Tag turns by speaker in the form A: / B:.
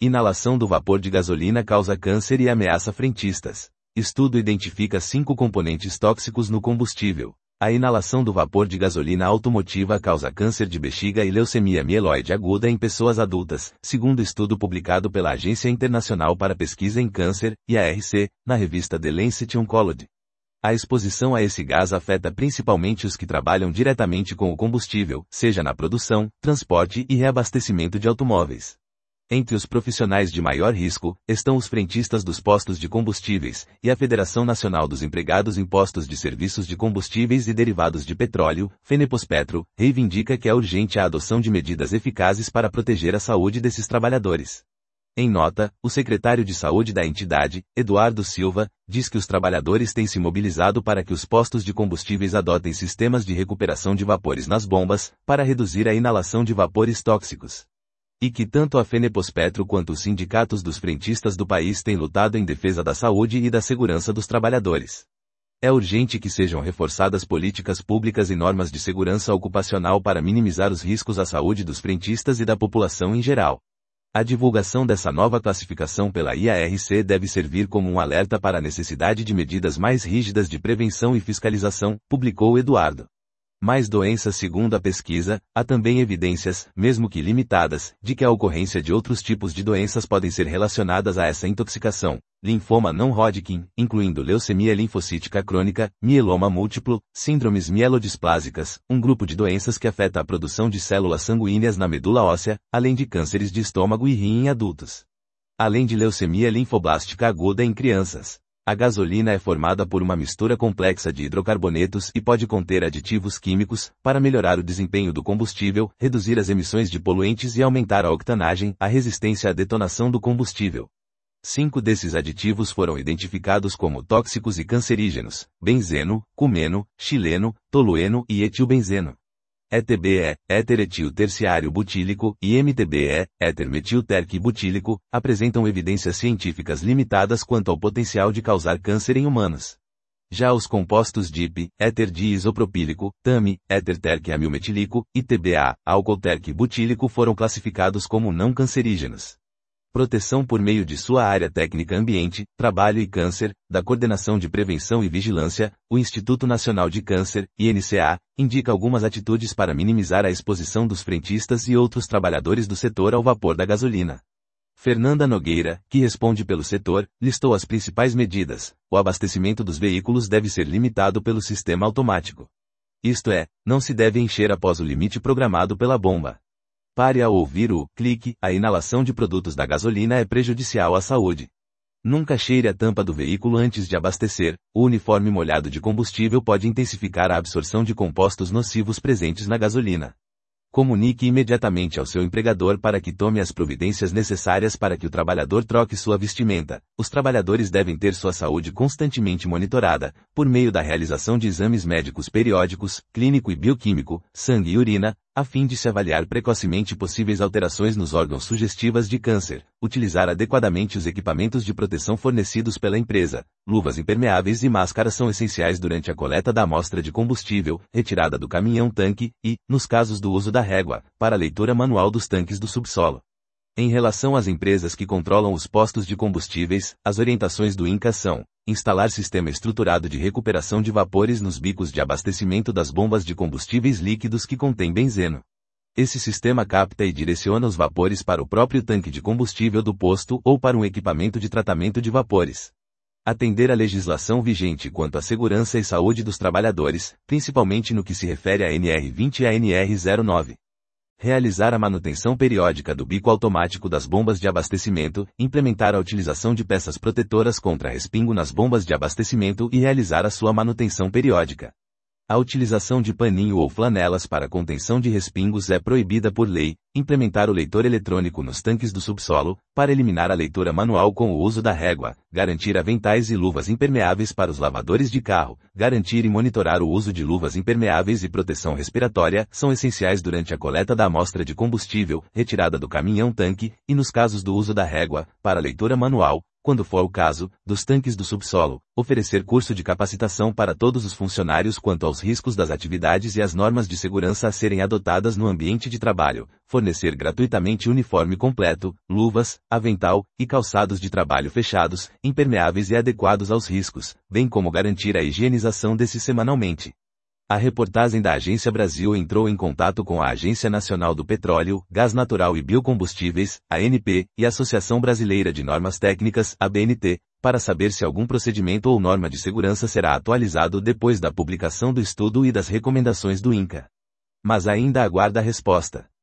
A: Inalação do vapor de gasolina causa câncer e ameaça frentistas. Estudo identifica 5 componentes tóxicos no combustível. A inalação do vapor de gasolina automotiva causa câncer de bexiga e leucemia mieloide aguda em pessoas adultas, segundo estudo publicado pela Agência Internacional para Pesquisa em Câncer, IARC, na revista The Lancet Oncology. A exposição a esse gás afeta principalmente os que trabalham diretamente com o combustível, seja na produção, transporte e reabastecimento de automóveis. Entre os profissionais de maior risco, estão os frentistas dos postos de combustíveis, e a Federação Nacional dos Empregados em Postos de Serviços de Combustíveis e Derivados de Petróleo, FENEPOSPETRO, reivindica que é urgente a adoção de medidas eficazes para proteger a saúde desses trabalhadores. Em nota, o secretário de Saúde da entidade, Eduardo Silva, diz que os trabalhadores têm se mobilizado para que os postos de combustíveis adotem sistemas de recuperação de vapores nas bombas, para reduzir a inalação de vapores tóxicos. E que tanto a FENEPOSPETRO quanto os sindicatos dos frentistas do país têm lutado em defesa da saúde e da segurança dos trabalhadores. É urgente que sejam reforçadas políticas públicas e normas de segurança ocupacional para minimizar os riscos à saúde dos frentistas e da população em geral. A divulgação dessa nova classificação pela IARC deve servir como um alerta para a necessidade de medidas mais rígidas de prevenção e fiscalização, publicou Eduardo. Mais doenças. Segundo a pesquisa, há também evidências, mesmo que limitadas, de que a ocorrência de outros tipos de doenças podem ser relacionadas a essa intoxicação. Linfoma não Hodgkin, incluindo leucemia linfocítica crônica, mieloma múltiplo, síndromes mielodisplásicas, um grupo de doenças que afeta a produção de células sanguíneas na medula óssea, além de cânceres de estômago e rim em adultos. Além de leucemia linfoblástica aguda em crianças. A gasolina é formada por uma mistura complexa de hidrocarbonetos e pode conter aditivos químicos, para melhorar o desempenho do combustível, reduzir as emissões de poluentes e aumentar a octanagem, a resistência à detonação do combustível. 5 desses aditivos foram identificados como tóxicos e cancerígenos: benzeno, cumeno, xileno, tolueno e etilbenzeno. ETBE, éter-etil terciário butílico, e MTBE, éter-metilterquibutílico, apresentam evidências científicas limitadas quanto ao potencial de causar câncer em humanos. Já os compostos DIP, éter-diisopropílico, TAMI, éter-terquiamilmetílico, e TBA, álcool-terquibutílico foram classificados como não cancerígenos. Proteção por meio de sua área técnica Ambiente, Trabalho e Câncer, da Coordenação de Prevenção e Vigilância, o Instituto Nacional de Câncer, INCA, indica algumas atitudes para minimizar a exposição dos frentistas e outros trabalhadores do setor ao vapor da gasolina. Fernanda Nogueira, que responde pelo setor, listou as principais medidas. O abastecimento dos veículos deve ser limitado pelo sistema automático. Isto é, não se deve encher após o limite programado pela bomba. Pare ao ouvir o clique, a inalação de produtos da gasolina é prejudicial à saúde. Nunca cheire a tampa do veículo antes de abastecer. O uniforme molhado de combustível pode intensificar a absorção de compostos nocivos presentes na gasolina. Comunique imediatamente ao seu empregador para que tome as providências necessárias para que o trabalhador troque sua vestimenta. Os trabalhadores devem ter sua saúde constantemente monitorada, por meio da realização de exames médicos periódicos, clínico e bioquímico, sangue e urina, a fim de se avaliar precocemente possíveis alterações nos órgãos sugestivas de câncer, utilizar adequadamente os equipamentos de proteção fornecidos pela empresa. Luvas impermeáveis e máscaras são essenciais durante a coleta da amostra de combustível, retirada do caminhão-tanque e, nos casos do uso da régua, para a leitura manual dos tanques do subsolo. Em relação às empresas que controlam os postos de combustíveis, as orientações do INCA são: instalar sistema estruturado de recuperação de vapores nos bicos de abastecimento das bombas de combustíveis líquidos que contêm benzeno. Esse sistema capta e direciona os vapores para o próprio tanque de combustível do posto ou para um equipamento de tratamento de vapores. Atender à legislação vigente quanto à segurança e saúde dos trabalhadores, principalmente no que se refere à NR20 e à NR09. Realizar a manutenção periódica do bico automático das bombas de abastecimento, implementar a utilização de peças protetoras contra respingo nas bombas de abastecimento e realizar a sua manutenção periódica. A utilização de paninho ou flanelas para contenção de respingos é proibida por lei. Implementar o leitor eletrônico nos tanques do subsolo, para eliminar a leitura manual com o uso da régua. Garantir aventais e luvas impermeáveis para os lavadores de carro. Garantir e monitorar o uso de luvas impermeáveis e proteção respiratória são essenciais durante a coleta da amostra de combustível, retirada do caminhão-tanque, e nos casos do uso da régua, para a leitura manual, quando for o caso, dos tanques do subsolo. Oferecer curso de capacitação para todos os funcionários quanto aos riscos das atividades e as normas de segurança a serem adotadas no ambiente de trabalho. Fornecer fornecer gratuitamente uniforme completo, luvas, avental e calçados de trabalho fechados, impermeáveis e adequados aos riscos, bem como garantir a higienização desses semanalmente. A reportagem da Agência Brasil entrou em contato com a Agência Nacional do Petróleo, Gás Natural e Biocombustíveis, ANP, e a Associação Brasileira de Normas Técnicas, ABNT, para saber se algum procedimento ou norma de segurança será atualizado depois da publicação do estudo e das recomendações do INCA. Mas ainda aguarda a resposta.